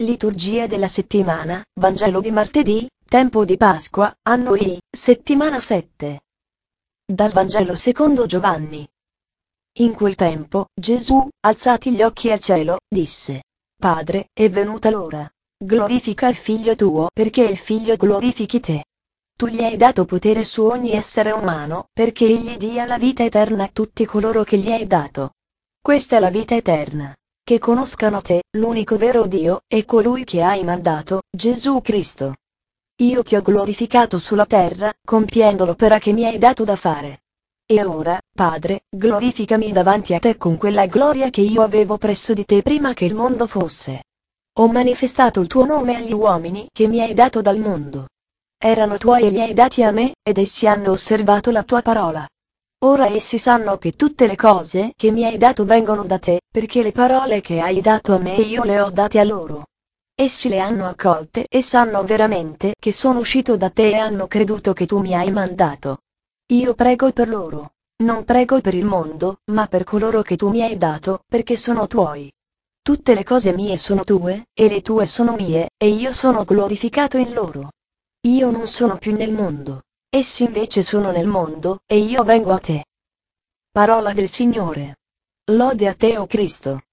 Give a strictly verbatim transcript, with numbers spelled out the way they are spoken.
Liturgia della settimana, Vangelo di martedì, tempo di Pasqua, anno I, settimana sette. Dal Vangelo secondo Giovanni. In quel tempo, Gesù, alzati gli occhi al cielo, disse: Padre, è venuta l'ora. Glorifica il Figlio tuo, perché il Figlio glorifichi te. Tu gli hai dato potere su ogni essere umano, perché egli dia la vita eterna a tutti coloro che gli hai dato. Questa è la vita eterna: che conoscano te, l'unico vero Dio, e colui che hai mandato, Gesù Cristo. Io ti ho glorificato sulla terra, compiendo l'opera che mi hai dato da fare. E ora, Padre, glorificami davanti a te con quella gloria che io avevo presso di te prima che il mondo fosse. Ho manifestato il tuo nome agli uomini che mi hai dato dal mondo. Erano tuoi e li hai dati a me, ed essi hanno osservato la tua parola. Ora essi sanno che tutte le cose che mi hai dato vengono da te, perché le parole che hai dato a me io le ho date a loro. Essi le hanno accolte e sanno veramente che sono uscito da te e hanno creduto che tu mi hai mandato. Io prego per loro. Non prego per il mondo, ma per coloro che tu mi hai dato, perché sono tuoi. Tutte le cose mie sono tue, e le tue sono mie, e io sono glorificato in loro. Io non sono più nel mondo. Essi invece sono nel mondo, e io vengo a te. Parola del Signore. Lode a te, o Cristo.